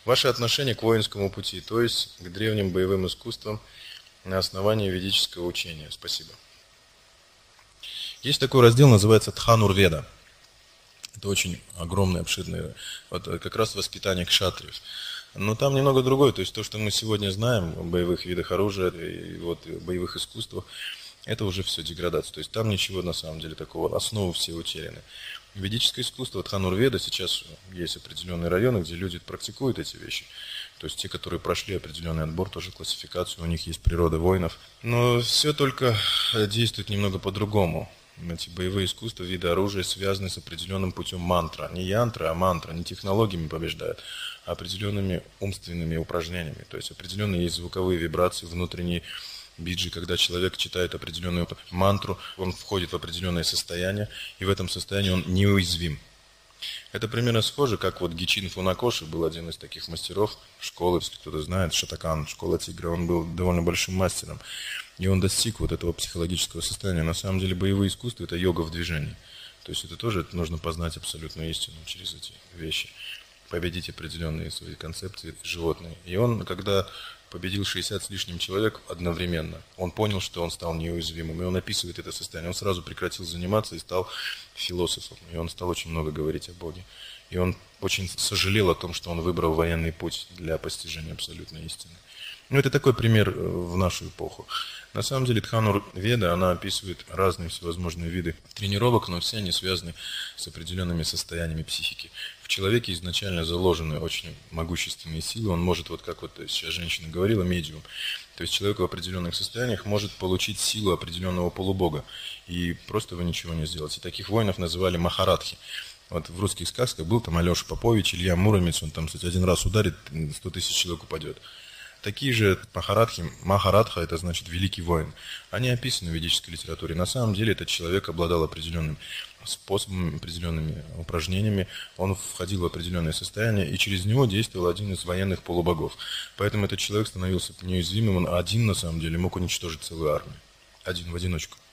Ваше отношение к воинскому пути, то есть к древним боевым искусствам на основании ведического учения. Спасибо. Есть такой раздел, называется Дханур-веда. Это очень огромный, обширный, вот как раз воспитание кшатриев. Но там немного другое, то есть то, что мы сегодня знаем о боевых видах оружия и вот боевых искусствах, это уже все деградация. То есть там ничего на самом деле такого, основы все утеряны. Ведическое искусство, Дханур-веда, сейчас есть определенные районы, где люди практикуют эти вещи. То есть те, которые прошли определенный отбор, тоже классификацию, у них есть природа воинов. Но все только действует немного по-другому. Эти боевые искусства, виды оружия связаны с определенным путем мантра. Не янтра, а мантра. Не технологиями побеждают, а определенными умственными упражнениями. То есть определенные есть звуковые вибрации, внутренние биджи, когда человек читает определенную мантру, он входит в определенное состояние, и в этом состоянии он неуязвим. Это примерно схоже, как вот Гичин Фунакоши был один из таких мастеров школы, если кто-то знает, Шатакан, школа тигра, он был довольно большим мастером. И он достиг вот этого психологического состояния. На самом деле боевые искусства – это йога в движении. То есть это тоже нужно познать абсолютную истину через эти вещи. Победить определенные свои концепции животные. И он, когда победил 60 с лишним человек одновременно, он понял, что он стал неуязвимым. И он описывает это состояние. Он сразу прекратил заниматься и стал философом. И он стал очень много говорить о Боге. И он очень сожалел о том, что он выбрал военный путь для постижения абсолютной истины. Ну, это такой пример в нашу эпоху. На самом деле Дханур-веда, она описывает разные всевозможные виды тренировок, но все они связаны с определенными состояниями психики. В человеке изначально заложены очень могущественные силы, он может, вот как вот сейчас женщина говорила, медиум. То есть человек в определенных состояниях может получить силу определенного полубога, и просто вы ничего не сделаете. Таких воинов называли махарадхи. Вот в русских сказках был там Алеша Попович, Илья Муромец, он там, кстати, один раз ударит, 100 тысяч человек упадет. Такие же махарадхи, махарадха – это значит великий воин. Они описаны в ведической литературе. На самом деле этот человек обладал определенным способами, определенными упражнениями. Он входил в определенное состояние, и через него действовал один из военных полубогов. Поэтому этот человек становился неуязвимым. Он один, на самом деле, мог уничтожить целую армию. Один в одиночку.